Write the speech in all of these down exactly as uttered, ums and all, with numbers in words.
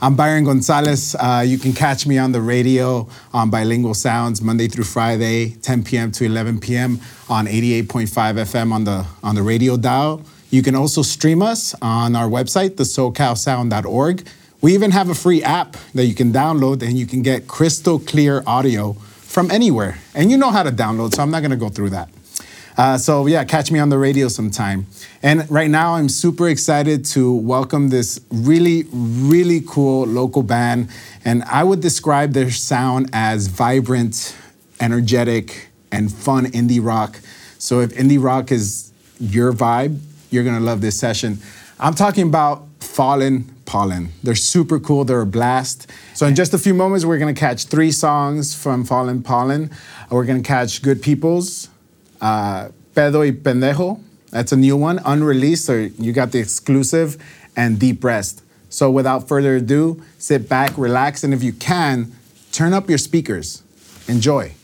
I'm Byron Gonzalez. Uh, you can catch me on the radio on Bilingual Sounds Monday through Friday, ten p.m. to eleven p.m. on eighty-eight point five F M on the on the radio dial. You can also stream us on our website, the socal sound dot org. We even have a free app that you can download and you can get crystal clear audio from anywhere. And you know how to download, so I'm not gonna go through that. Uh, so yeah, catch me on the radio sometime. And right now I'm super excited to welcome this really, really cool local band. And I would describe their sound as vibrant, energetic, and fun indie rock. So if indie rock is your vibe, you're gonna love this session. I'm talking about Fallen Pollen. They're super cool, they're a blast. So in just a few moments, we're gonna catch three songs from Fallen Pollen. We're gonna catch Good People's, Uh, Pedo y Pendejo, that's a new one, unreleased, so you got the exclusive, and Deep Rest. So without further ado, sit back, relax, and if you can, turn up your speakers. Enjoy.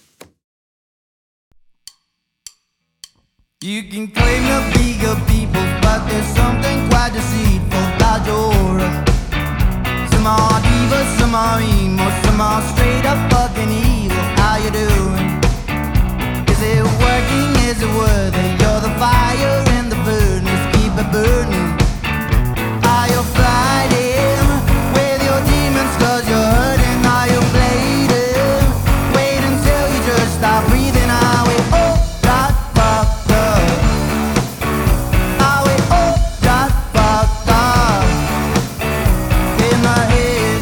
You can claim to be good people, but there's something quite deceitful about your Some are divas, some are emo, some are straight up fucking evil. How you doing? Is it working? Is it worthy? You're the fire and the furnace, keep it burning. Are you fighting with your demons cause you're hurting? Are you bleeding? Wait until you just stop breathing. Are we all got fucked up? Are we all got fucked up in the head?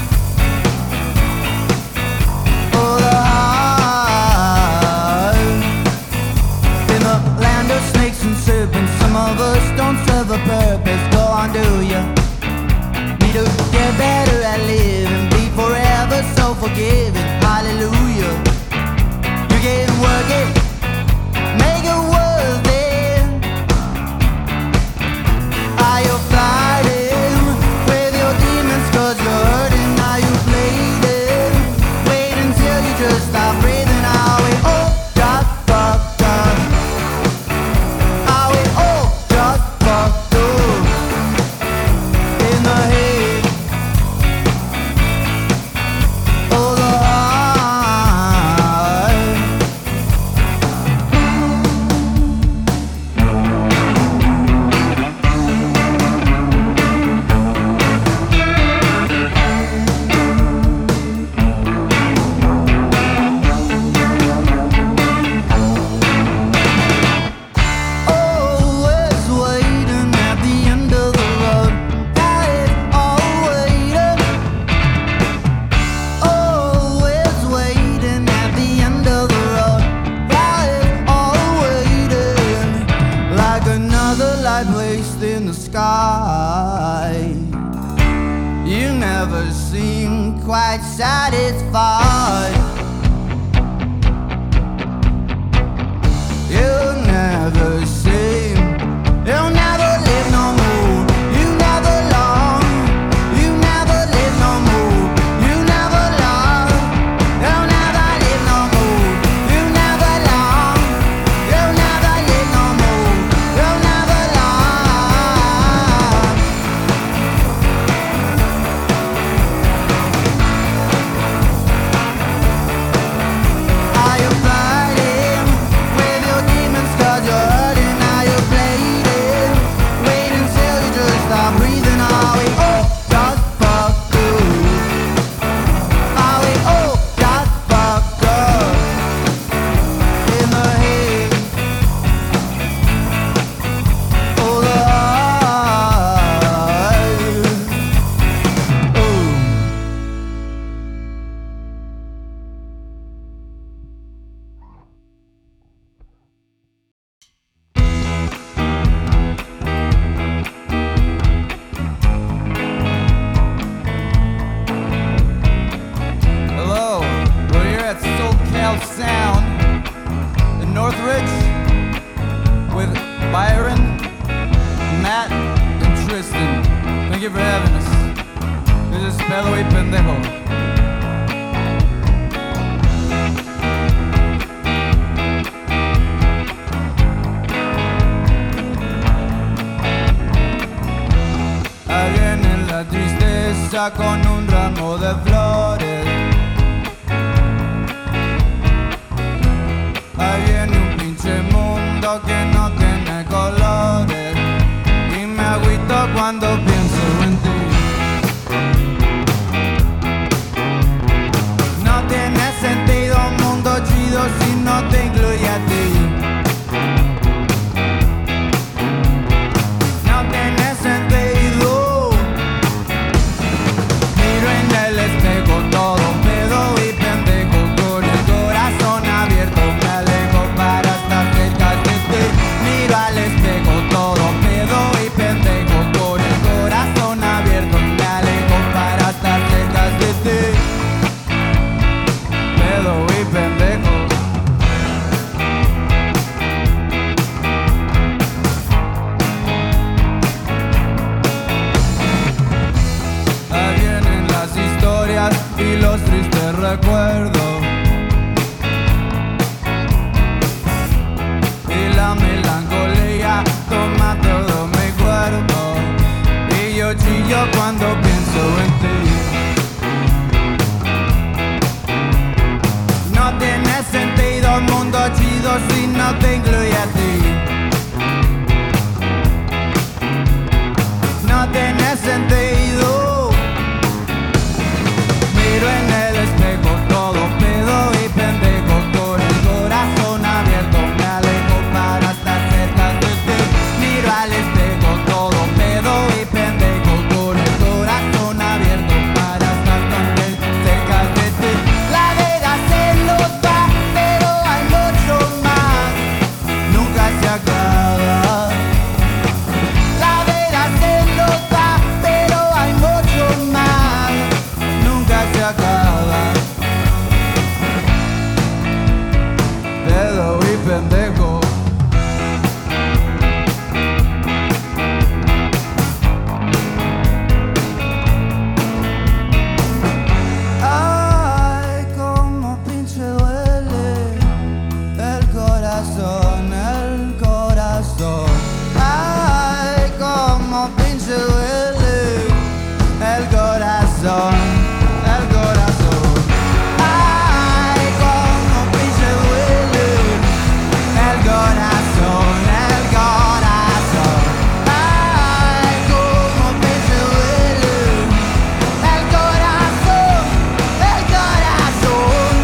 Oh, the snakes and serpents, some of us don't serve a purpose. Go on, do ya? Need to get better at living, be forever so forgiving. Hallelujah. You can work it, make it worth it. Are you fighting with your demons cause you're hurting? Are you bleeding? Wait until you just stop breathing. Are we all got fucked up? In the sky, you never seem quite satisfied. You never seem, you'll never live no more. You never long, you never live no more. You never long, you'll never live no more. You never long, you'll never live no more. You'll never long. Are you fighting with your demons cause you're hurting? Are you bleeding? Wait until you just stop breathing. Are we all got fucked up? Are we all got fucked up in the head? Oh, the heart. Oh. Hello, we're here at SoCal Sound in Northridge with Byron, Matt, and Tristan. Thank you for having us. This is Pedo y Pendejo. Again en la tristeza saluda con un ramo de flores. Ahí viene un pinche mundo que no tiene colores y me agüito cuando pienso en ti. No tiene sentido un mundo chido si no te incluye a ti. No tiene sentido. Miro en el espejo todo pedo y pendejo, con el corazón abierto me alejo para estar cerca de ti. Miro al espejo todo pedo y pendejo, con el corazón abierto me alejo para estar cerca de ti. Pedo y pendejo. Ahí vienen las historias y los tristes recuerdos y la melancolía toma todo mi cuerpo y yo chillo cuando pienso en ti. No tiene sentido un mundo chido si no te incluye a ti. No tiene sentido. Miro en el espejo todo pedo y pendejo, con el corazón abierto me alejo para estar cerca de ti. Miro al espejo todo pedo y pendejo, con el corazón abierto para estar tan cerca de ti. La vida se nos va, pero hay mucho más, nunca se acaba. La vida se nos va, pero hay mucho más, nunca se acaba. Pedo y pendejo. Ay, como pinche duele el corazón, el corazón. Ay, como pinche duele el corazón, el corazón. Ay, como pinche duele el corazón, el corazón. Ay, como pinche duele el corazón, el corazón.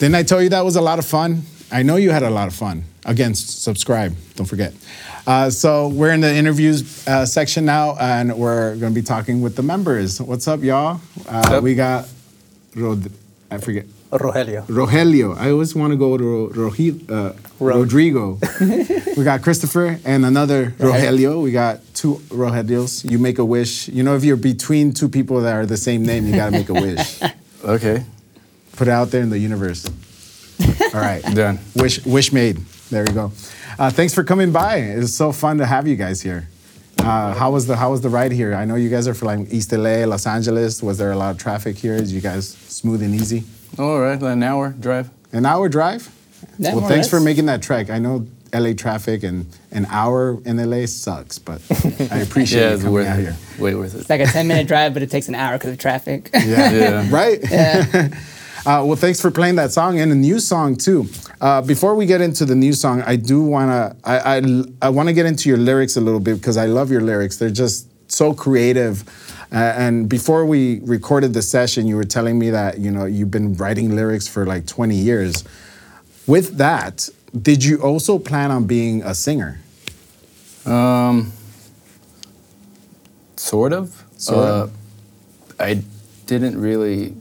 Didn't I tell you that was a lot of fun? I know you had a lot of fun. Again, s- subscribe. Don't forget. Uh, so we're in the interviews uh, section now, and we're going to be talking with the members. What's up, y'all? Uh, Yep. We got Rod- I forget. Rogelio. Rogelio. I always want to go to Ro- Rogi- uh, Ro- Rodrigo. We got Christopher and another Rogelio. We got two Rogelios. You make a wish. You know, if you're between two people that are the same name, you got to make a wish. Okay, Put it out there in the universe. All right. done. Wish, wish made. There we go. Uh, thanks for coming by. It's so fun to have you guys here. Uh, how was the How was the ride here? I know you guys are from like East L A, Los Angeles. Was there a lot of traffic here? Is you guys smooth and easy? All right, an hour drive. An hour drive? Yeah, well, more or thanks for less. making that trek. I know L A traffic and an hour in L A sucks, but I appreciate Yeah, you it's coming worth out it. here. Way worth it. It's like a ten minute drive, but it takes an hour because of traffic. Yeah. Yeah. Right? Yeah. Uh, well, thanks for playing that song and a new song too. Uh, before we get into the new song, I do wanna I I, I want to get into your lyrics a little bit because I love your lyrics. They're just so creative. Uh, and before we recorded the session, you were telling me that you know you've been writing lyrics for like twenty years. With that, did you also plan on being a singer? Um, sort of. Sort uh, of. I didn't really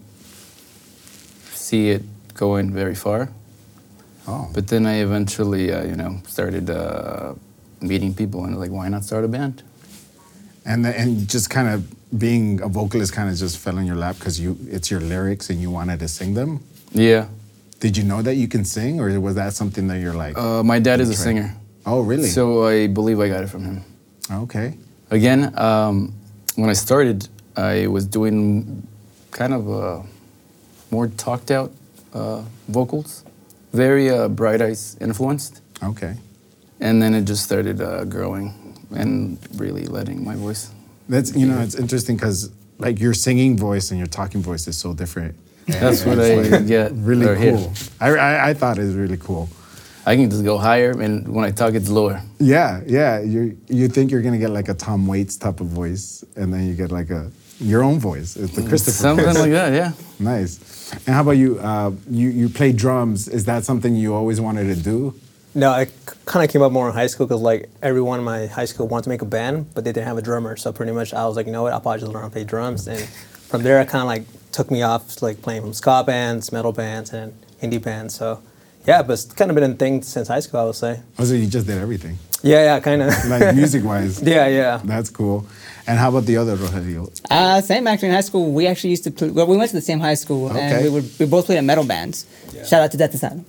see it going very far, Oh, but then I eventually, uh, you know, started uh, meeting people and like, why not start a band? and the, and just kind of being a vocalist kind of just fell in your lap because you it's your lyrics and you wanted to sing them. Yeah. Did you know that you can sing, or was that something that you're like? Uh, my dad is a Try. singer, Oh, really? so I believe I got it from him. Okay. Again, um, when I started, I was doing kind of uh, more talked out uh, vocals, very uh, Bright Eyes influenced. Okay. And then it just started uh, growing and really letting my voice. That's you know it's interesting because like your singing voice and your talking voice is so different. That's what It's I like get. Really or hear. cool. I, I I thought it was really cool. I can just go higher, and when I talk, it's lower. Yeah, yeah. You you think you're gonna get like a Tom Waits type of voice, and then you get like a your own voice. It's the Christopher. Something voice. like that, yeah. Nice. And how about you? Uh, you you play drums. Is that something you always wanted to do? No, it kind of came up more in high school because like everyone in my high school wanted to make a band, but they didn't have a drummer. So pretty much I was like, you know what, I'll probably just learn how to play drums. And from there, it kind of like took me off to, like playing from ska bands, metal bands, and indie bands. So yeah, but it's kind of been a thing since high school, I would say. Oh, so you just did everything, Yeah, yeah, kind of. like music wise. Yeah, yeah. That's cool. And how about the other Rogelio? Uh, same actually in high school. We actually used to play. Well, we went to the same high school, Okay. and we would we both played in metal bands. Shout out to Death Asylum.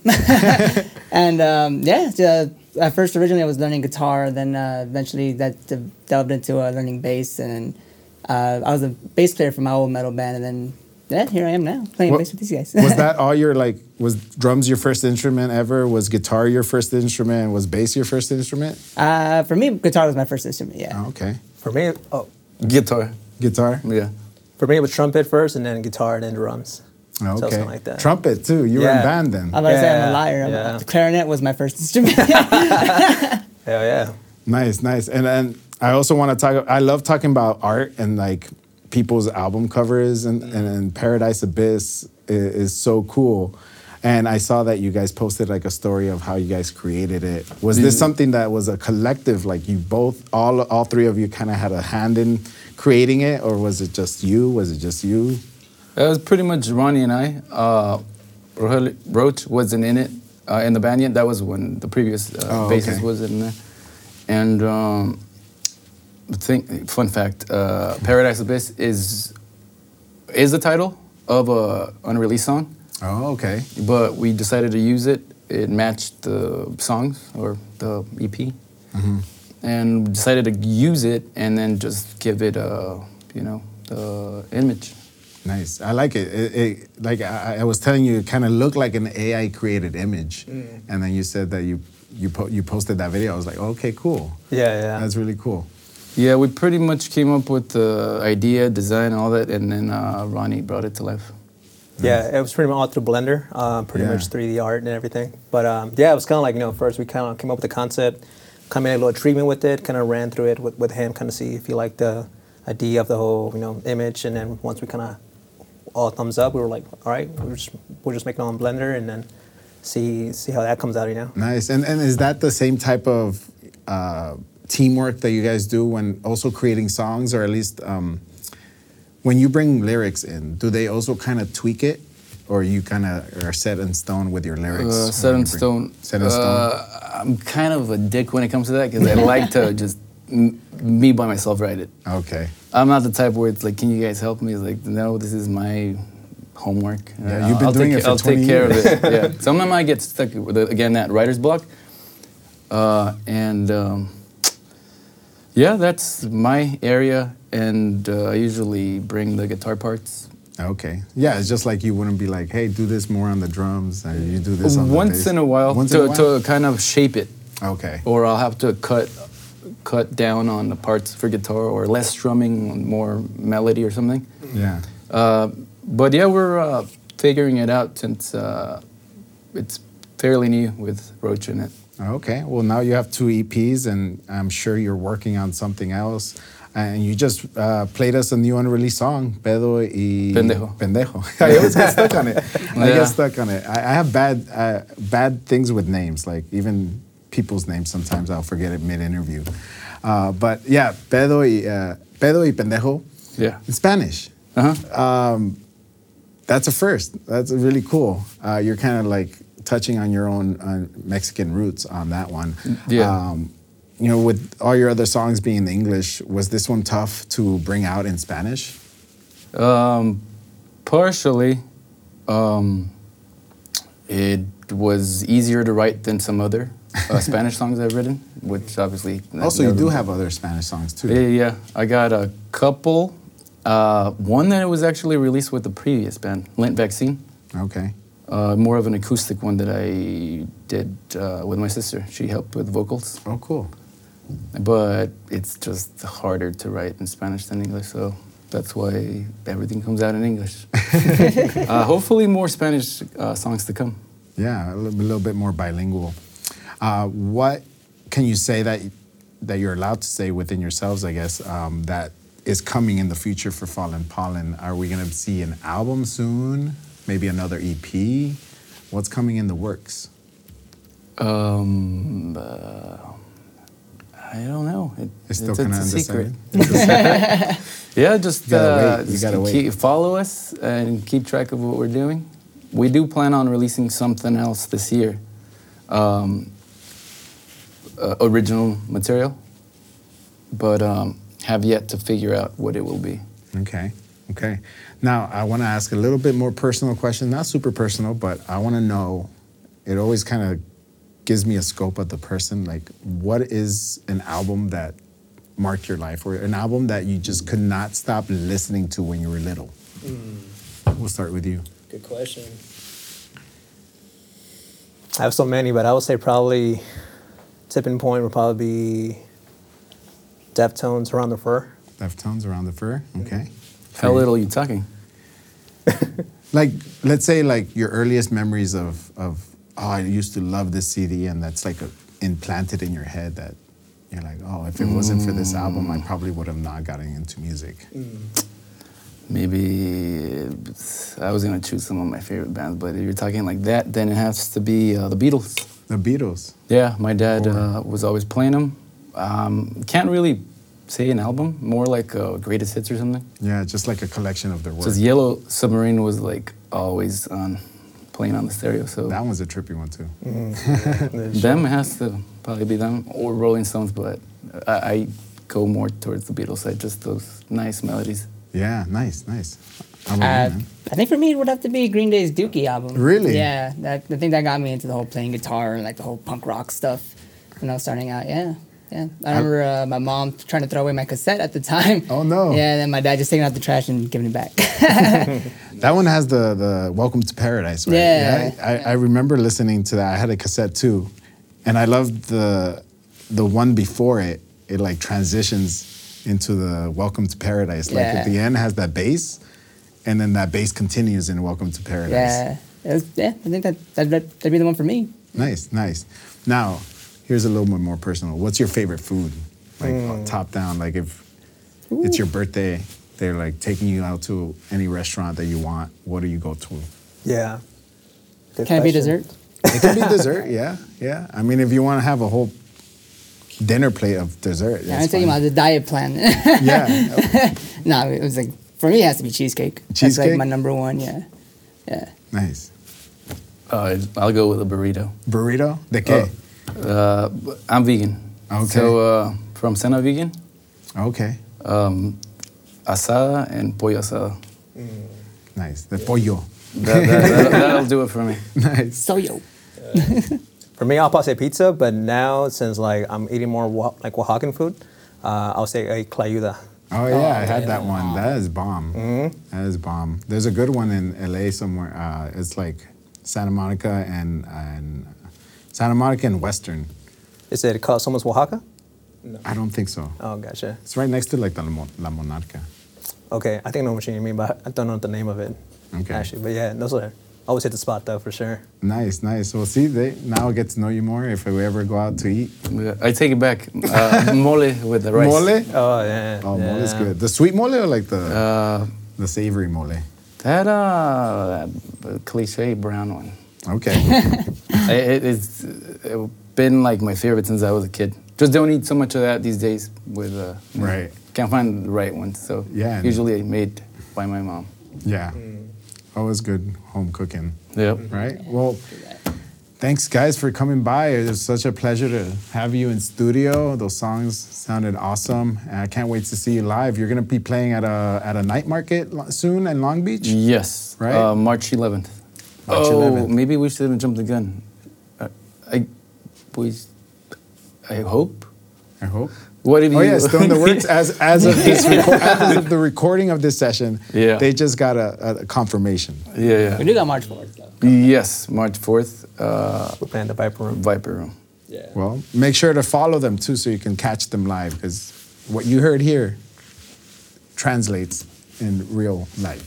And um, yeah, uh, at first originally I was learning guitar, then uh, eventually that de- delved into uh, learning bass, and uh, I was a bass player for my old metal band, and then yeah, here I am now playing What- bass with these guys. Was that all your like? Was drums your first instrument ever? Was guitar your first instrument? Was bass your first instrument? uh, for me, guitar was my first instrument. Yeah. Oh, okay. For me, oh, Guitar, Guitar. yeah. for me it was trumpet first, and then guitar, and then drums. Oh, So it's okay. kinda like that. Trumpet too. You were in Yeah. band then. I'm about to say I'm a Yeah, liar. I'm- yeah. The clarinet was my first instrument. Yeah, yeah. Nice, nice. And then I also want to talk. I love talking about art and like people's album covers, and and, and Paradise Abyss is, is so cool. And I saw that you guys posted like a story of how you guys created it. Was this something that was a collective? Like you both, all all three of you, kind of had a hand in creating it, or was it just you? Was it just you? It was pretty much Ronnie and I. Uh, Rogelio- Roach wasn't in it, uh, in the band yet. That was when the previous uh, Oh, bassist okay. was in there. And um, think, fun fact, uh, Paradise Abyss is is the title of a unreleased song, Oh, okay. but we decided to use it. It matched the songs or the E P, Mm-hmm. and decided to use it and then just give it a, you know, the image. Nice. I like it. it, it like I, I was telling you, it kind of looked like an A I created image, and then you said that you you po- you posted that video. I was like, okay, cool. Yeah, yeah. That's really cool. Yeah, we pretty much came up with the idea, design, all that, and then uh, Ronnie brought it to life. Yeah, it was pretty much all through Blender, um, pretty Yeah. much three D art and everything. But um, yeah, it was kind of like, you know, first we kind of came up with the concept, kind of made a little treatment with it, kind of ran through it with, with him, kind of see if he liked the idea of the whole, you know, image. And then once we kind of all thumbs up. We were like, all right, we'll just we'll just make it on Blender and then see see how that comes out. You know. Nice. And and is that the same type of uh, teamwork that you guys do when also creating songs, or at least um, when you bring lyrics in? Do they also kind of tweak it, or you kind of are set in stone with your lyrics? Uh, set in stone. Set in stone. Uh, I'm kind of a dick when it comes to that because I like to just m- me by myself write it. Okay. I'm not the type where it's like, can you guys help me? It's like, no, this is my homework. Yeah, you've been I'll doing take, it for I'll twenty take care years. of it. Yeah. Sometimes I get stuck with, again, that writer's block. Uh, and um, yeah, that's my area. And uh, I usually bring the guitar parts. Okay. Yeah, it's just like you wouldn't be like, hey, do this more on the drums, or you do this on the Once bass. in a while, Once to, in a while? to kind of shape it. Okay. Or I'll have to cut cut down on the parts for guitar, or less strumming, more melody or something. Yeah. Uh, but yeah, we're uh, figuring it out since uh, it's fairly new with Roach in it. Okay. Well, now you have two E Ps, and I'm sure you're working on something else. And you just uh, played us a new unreleased song, Pedo y Pendejo. Pendejo. I always get stuck on it. I Yeah. get stuck on it. I, I have bad uh, bad things with names, like even people's names. Sometimes I'll forget it mid-interview. Uh, but yeah, Pedo y, uh, Pedo y Pendejo Yeah. in Spanish. Uh-huh. Um, that's a first. That's really cool. Uh, you're kind of like touching on your own uh, Mexican roots on that one. Yeah. Um, you know, with all your other songs being in English, was this one tough to bring out in Spanish? Um, partially. Um, it was easier to write than some other uh, Spanish songs I've written, which obviously... I've Also, you never- do have other Spanish songs too. Yeah, yeah. I got a couple. Uh, one that was actually released with the previous band, Lint Vaccine. Okay. Uh, more of an acoustic one that I did uh, with my sister. She helped with vocals. Oh, cool. But it's just harder to write in Spanish than English, so that's why everything comes out in English. uh, hopefully more Spanish uh, songs to come. Yeah, a little, a little bit more bilingual. Uh, what can you say that that you're allowed to say within yourselves, I guess, um, that is coming in the future for Fallen Pollen? Are we going to see an album soon? Maybe another E P? What's coming in the works? Um, uh, I don't know. It, It's still it's kind of it's a secret. undecided. Yeah, just You gotta uh, wait, you just gotta wait. keep, follow us and keep track of what we're doing. We do plan on releasing something else this year, um, uh, original material, but um, have yet to figure out what it will be. Okay, okay. Now, I want to ask a little bit more personal question, not super personal, but I want to know, it always kind of gives me a scope of the person, like what is an album that marked your life, or an album that you just could not stop listening to when you were little? Mm. We'll start with you. Good question. I have so many, but I would say probably tipping point would probably be Deftones, Around the Fur. Deftones, Around the Fur, okay. How little are you talking? Like, let's say like your earliest memories of, of oh, I used to love this C D, and that's like a, implanted in your head that you're like, oh, if it wasn't for this album, I probably would have not gotten into music. Mm. Maybe it's- I was gonna choose some of my favorite bands, but if you're talking like that, then it has to be uh, the Beatles. The Beatles. Yeah, my dad uh, was always playing them. Um, can't really say an album, more like a greatest hits or something. Yeah, just like a collection of their work. Because Yellow Submarine was like always on, playing on the stereo. So That one's a trippy one too. them has to probably be them or Rolling Stones, but I, I go more towards the Beatles side, just those nice melodies. Yeah, nice, nice. How about Uh, you, man? I think for me it would have to be Green Day's Dookie album. Really? Yeah, that, I think that got me into the whole playing guitar and like the whole punk rock stuff when I was starting out. Yeah, yeah. I remember uh, my mom trying to throw away my cassette at the time. Oh, no. Yeah, and then my dad just taking it out the trash and giving it back. That one has the the Welcome to Paradise, right? Yeah. I, I remember listening to that. I had a cassette too, and I loved the the one before it. It like transitions into the Welcome to Paradise. Like Yeah. at the end has that bass, and then that bass continues in Welcome to Paradise. yeah, it was, yeah. I think that that'd, that'd be the one for me. Nice, nice. Now, here's a little bit more personal. What's your favorite food? Like Hmm. top down, like if it's your birthday, they're like taking you out to any restaurant that you want, what do you go to? Yeah. Good Can it be question. dessert? It can be dessert, yeah, yeah. I mean, if you want to have a whole dinner plate of dessert, Yeah, I'm that's talking fine. about the diet plan. Yeah, No, it was like, for me, it has to be cheesecake. That's Cheesecake? like my number one, yeah. Yeah. nice. Uh, I'll go with a burrito. Burrito? ¿De qué? Uh, I'm vegan. Okay. So uh, from Sena Vegan, Okay, um, asada and pollo asada. nice. The pollo. That, that, that, that'll do it for me. Nice. So yo. For me, I'll probably say pizza, but now since like I'm eating more Oa- like Oaxacan food, uh, I'll say a clayuda. Oh yeah, I had yeah. that one. That is bomb. That is bomb. There's a good one in L A somewhere. Uh, it's like Santa Monica and and Santa Monica and Western. Is it called Somos Oaxaca? I don't think so. Oh, gotcha. It's right next to like the La, Mo- La Monarca. Okay, I think I know what you mean, but I don't know the name of it. Okay. Actually, but yeah, those are always hit the spot though for sure. Nice, nice. Well, see, they now I get to know you more if we ever go out to eat. Yeah, I take it back. Uh, mole with the rice. Mole? Oh yeah. Oh, yeah. mole is good. The sweet mole or like the Uh, the savory mole? that uh, cliche brown one. Okay. I, it, it's uh, been like my favorite since I was a kid. Just don't eat so much of that these days. With uh, you know, Right. can't find the right one. So Yeah. usually made by my mom. Yeah. Always good home cooking. Yep. Right? Well, thanks guys for coming by. It was such a pleasure to have you in studio. Those songs sounded awesome. And I can't wait to see you live. You're going to be playing at a at a night market lo- soon in Long Beach? Yes. Right? Uh, March eleventh. March oh, eleventh. maybe we shouldn't jump the gun. Uh, I, we, I hope. I hope. What have you? Oh yeah, still in the works as as of this reco- as of the recording of this session. Yeah. They just got a, a confirmation. yeah, We yeah. do got March fourth, though. Yes, March fourth. Uh, We're playing the Viper Room. Viper Room. Yeah. Well, make sure to follow them too, so you can catch them live, because what you heard here translates in real life.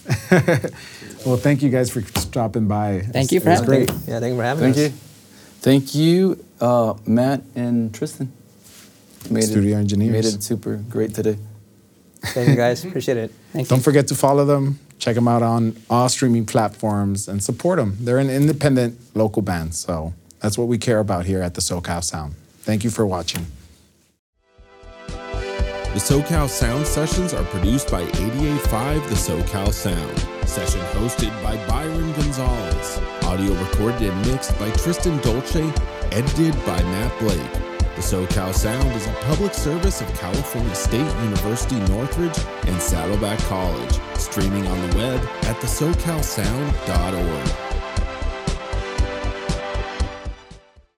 Well, thank you guys for stopping by. Thank you for It was having me. great. Yeah, thank you for having Thank us. you. Thank you, uh, Matt and Tristan. Made Studio it, engineers. Made it super great today. Thank you guys. Appreciate it. Thank Don't you. forget to follow them. Check them out on all streaming platforms and support them. They're an independent local band, so that's what we care about here at the SoCal Sound. Thank you for watching. The SoCal Sound sessions are produced by eighty-eight point five The SoCal Sound. Session hosted by Byron Gonzalez. Audio recorded and mixed by Tristan Dolce. Edited by Matt Blake. The SoCal Sound is a public service of California State University Northridge and Saddleback College. Streaming on the web at the socal sound dot org.